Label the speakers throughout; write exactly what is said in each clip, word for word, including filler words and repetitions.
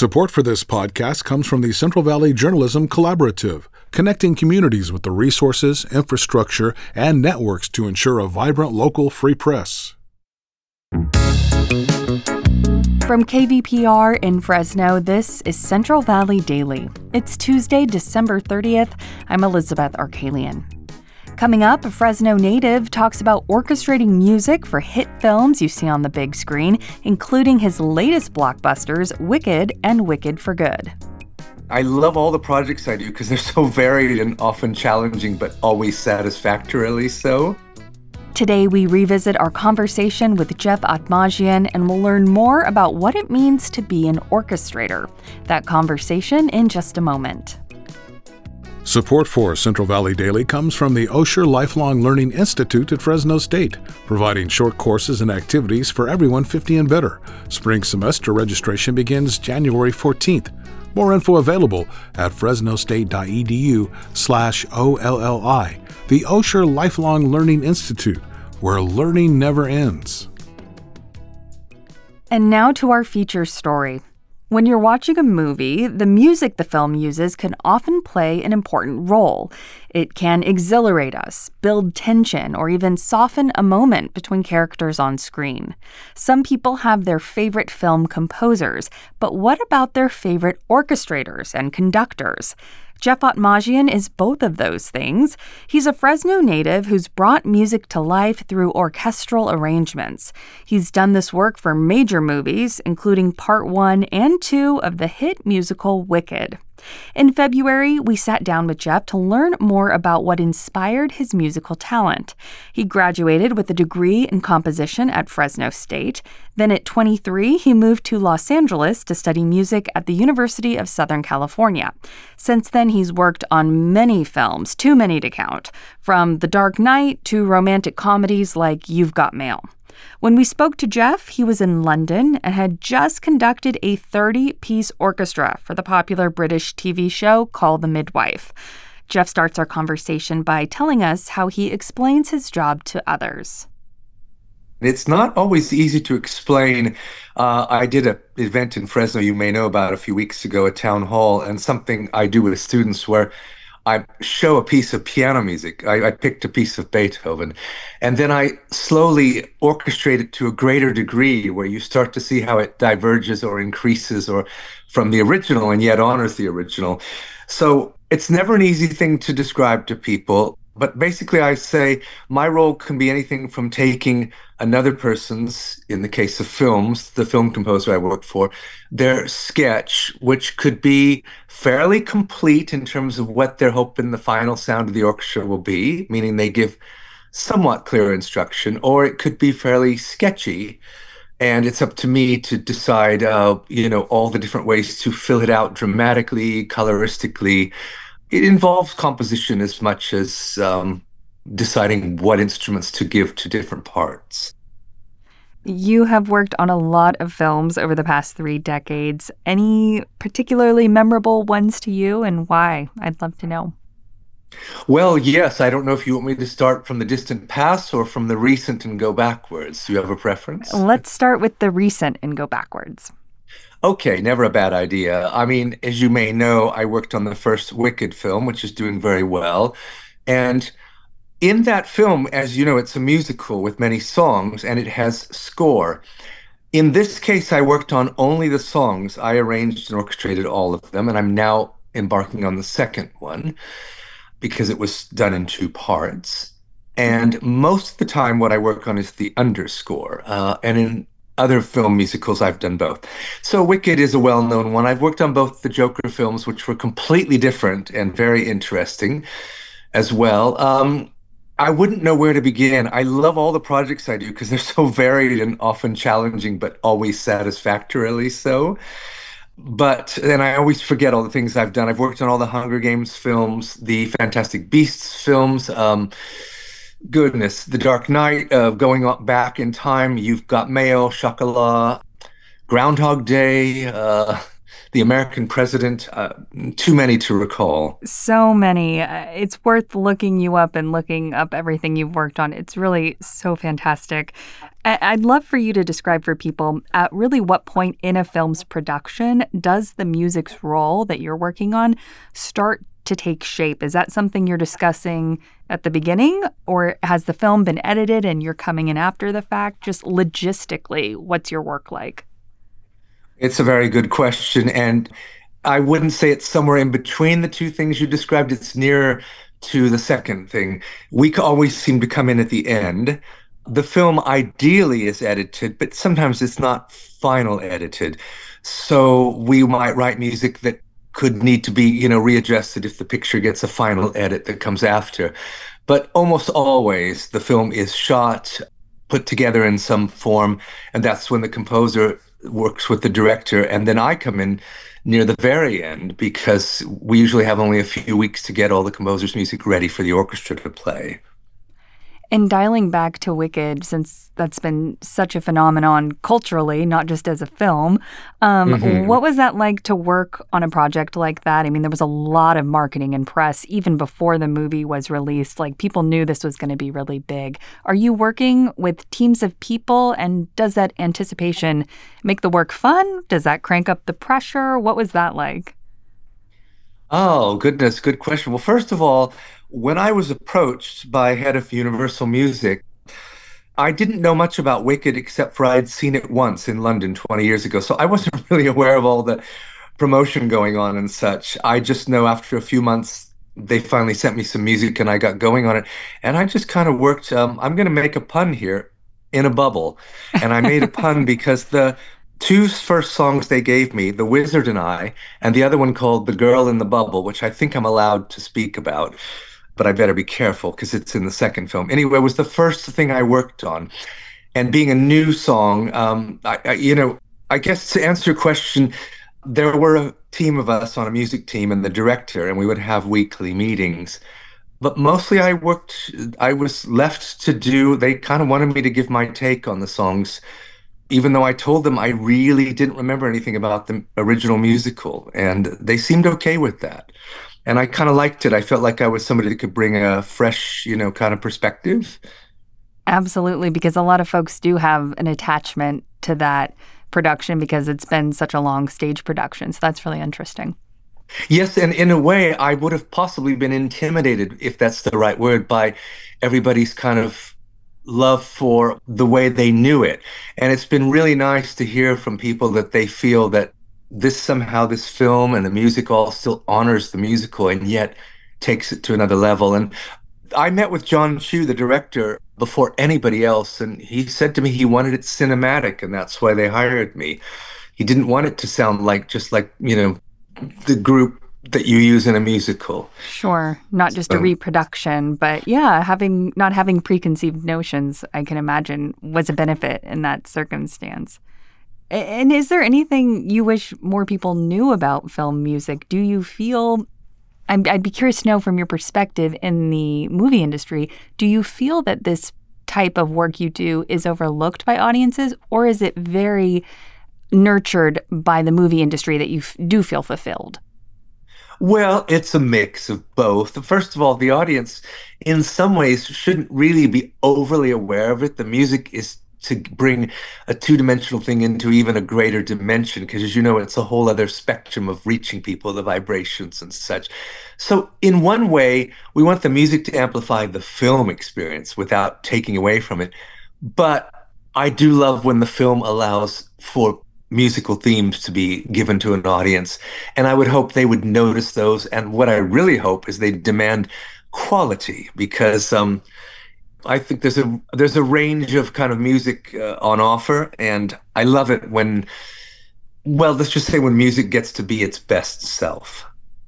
Speaker 1: Support for this podcast comes from the Central Valley Journalism Collaborative, connecting communities with the resources, infrastructure, and networks to ensure a vibrant local free press.
Speaker 2: From K V P R in Fresno, this is Central Valley Daily. It's Tuesday, December thirtieth. I'm Elizabeth Arkalian. Coming up, a Fresno native talks about orchestrating music for hit films you see on the big screen, including his latest blockbusters, Wicked and Wicked for Good.
Speaker 3: I love all the projects I do because they're so varied and often challenging, but always satisfactorily so.
Speaker 2: Today, we revisit our conversation with Jeff Atmajian, and we'll learn more about what it means to be an orchestrator. That conversation in just a moment.
Speaker 1: Support for Central Valley Daily comes from the Osher Lifelong Learning Institute at Fresno State, providing short courses and activities for everyone fifty and better. Spring semester registration begins January fourteenth. More info available at fresnostate.edu slash OLLI. The Osher Lifelong Learning Institute, where learning never ends.
Speaker 2: And now to our feature story. When you're watching a movie, the music the film uses can often play an important role. It can exhilarate us, build tension, or even soften a moment between characters on screen. Some people have their favorite film composers, but what about their favorite orchestrators and conductors? Jeff Atmajian is both of those things. He's a Fresno native who's brought music to life through orchestral arrangements. He's done this work for major movies, including part one and two of the hit musical Wicked. In February, we sat down with Jeff to learn more about what inspired his musical talent. He graduated with a degree in composition at Fresno State. Then at twenty-three, he moved to Los Angeles to study music at the University of Southern California. Since then, he's worked on many films, too many to count, from The Dark Knight to romantic comedies like You've Got Mail. When we spoke to Jeff, he was in London and had just conducted a thirty-piece orchestra for the popular British T V show Call the Midwife. Jeff starts our conversation by telling us how he explains his job to others.
Speaker 3: It's not always easy to explain. Uh, I did an event in Fresno you may know about a few weeks ago, a town hall, and something I do with students where I show a piece of piano music. I, I picked a piece of Beethoven, and then I slowly orchestrate it to a greater degree where you start to see how it diverges or increases or from the original and yet honors the original. So it's never an easy thing to describe to people. But basically, I say my role can be anything from taking another person's, in the case of films, the film composer I work for, their sketch, which could be fairly complete in terms of what they're hoping the final sound of the orchestra will be, meaning they give somewhat clear instruction, or it could be fairly sketchy. And it's up to me to decide, uh, you know, all the different ways to fill it out dramatically, coloristically. It involves composition as much as um, deciding what instruments to give to different parts.
Speaker 2: You have worked on a lot of films over the past three decades. Any particularly memorable ones to you, and why? I'd love to know.
Speaker 3: Well, yes. I don't know if you want me to start from the distant past or from the recent and go backwards. Do you have a preference?
Speaker 2: Let's start with the recent and go backwards.
Speaker 3: Okay, never a bad idea. I mean, as you may know, I worked on the first Wicked film, which is doing very well. And in that film, as you know, it's a musical with many songs, and it has score. In this case, I worked on only the songs. I arranged and orchestrated all of them, and I'm now embarking on the second one because it was done in two parts. And most of the time, what I work on is the underscore. Uh, and in other film musicals, I've done both. So Wicked is a well-known one. I've worked on both the Joker films, which were completely different and very interesting as well. Um, I wouldn't know where to begin. I love all the projects I do because they're so varied and often challenging, but always satisfactorily so. But then I always forget all the things I've done. I've worked on all the Hunger Games films, the Fantastic Beasts films, um, Goodness, The Dark Knight, uh, going up back in time, You've Got Mail, Shakala, Groundhog Day, uh, The American President, uh, too many to recall.
Speaker 2: So many. Uh, It's worth looking you up and looking up everything you've worked on. It's really so fantastic. I- I'd love for you to describe for people at really what point in a film's production does the music's role that you're working on start to take shape? Is that something you're discussing at the beginning, or has the film been edited and you're coming in after the fact? Just logistically, what's your work like?
Speaker 3: It's a very good question, and I wouldn't say it's somewhere in between the two things you described. It's nearer to the second thing. We c- always seem to come in at the end. The film ideally is edited, but sometimes it's not final edited. So we might write music that could need to be, you know, readjusted if the picture gets a final edit that comes after. But almost always the film is shot, put together in some form, and that's when the composer works with the director. And then I come in near the very end because we usually have only a few weeks to get all the composer's music ready for the orchestra to play.
Speaker 2: And dialing back to Wicked, since that's been such a phenomenon culturally, not just as a film, um,
Speaker 3: Mhm.
Speaker 2: what was that like to work on a project like that? I mean, there was a lot of marketing and press even before the movie was released. Like, people knew this was going to be really big. Are you working with teams of people, and does that anticipation make the work fun? Does that crank up the pressure? What was that like?
Speaker 3: Oh, goodness, good question. Well, first of all, when I was approached by head of Universal Music, I didn't know much about Wicked except for I had seen it once in London twenty years ago. So I wasn't really aware of all the promotion going on and such. I just know after a few months, they finally sent me some music and I got going on it. And I just kind of worked, um, I'm going to make a pun here, in a bubble. And I made a pun because the two first songs they gave me, The Wizard and I, and the other one called The Girl in the Bubble, which I think I'm allowed to speak about, but I better be careful because it's in the second film. Anyway, it was the first thing I worked on. And being a new song, um, I, I, you know, I guess to answer your question, there were a team of us on a music team and the director, and we would have weekly meetings. But mostly I worked, I was left to do, they kind of wanted me to give my take on the songs, even though I told them I really didn't remember anything about the original musical. And they seemed okay with that. And I kind of liked it. I felt like I was somebody that could bring a fresh, you know, kind of perspective.
Speaker 2: Absolutely, because a lot of folks do have an attachment to that production because it's been such a long stage production. So that's really interesting.
Speaker 3: Yes, and in a way, I would have possibly been intimidated, if that's the right word, by everybody's kind of love for the way they knew it. And it's been really nice to hear from people that they feel that this somehow, this film and the music all still honors the musical and yet takes it to another level. And I met with John Chu, the director, before anybody else, and he said to me he wanted it cinematic, and that's why they hired me. He didn't want it to sound like just like, you know, the group that you use in a musical.
Speaker 2: Sure, not just a
Speaker 3: So,
Speaker 2: reproduction, but yeah, having not having preconceived notions, I can imagine, was a benefit in that circumstance. A- And is there anything you wish more people knew about film music? Do you feel, I'm, I'd be curious to know from your perspective in the movie industry, do you feel that this type of work you do is overlooked by audiences, or is it very nurtured by the movie industry that you f- do feel fulfilled?
Speaker 3: well, it's a mix of both. First of all, the audience, in some ways, shouldn't really be overly aware of it. The music is to bring a two-dimensional thing into even a greater dimension, because as you know, it's a whole other spectrum of reaching people, the vibrations and such. So in one way, we want the music to amplify the film experience without taking away from it. But I do love when the film allows for musical themes to be given to an audience. And I would hope they would notice those. And what I really hope is they demand quality, because um, I think there's a there's a range of kind of music uh, on offer, and I love it when, well, let's just say when music gets to be its best self.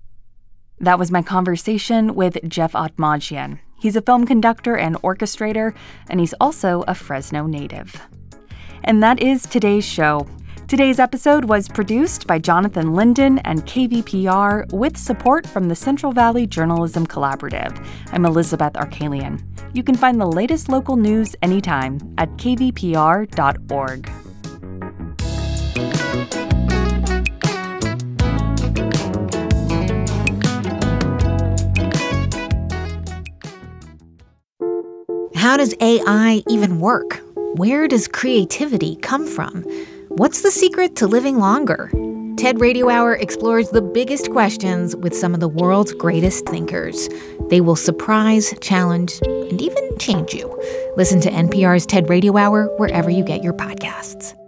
Speaker 2: That was my conversation with Jeff Atmadjian. He's a film conductor and orchestrator, and he's also a Fresno native. And that is today's show. Today's episode was produced by Jonathan Linden and K V P R with support from the Central Valley Journalism Collaborative. I'm Elizabeth Arkalian. You can find the latest local news anytime at k v p r dot org.
Speaker 4: How does A I even work? Where does creativity come from? What's the secret to living longer? TED Radio Hour explores the biggest questions with some of the world's greatest thinkers. They will surprise, challenge, and even change you. Listen to N P R's TED Radio Hour wherever you get your podcasts.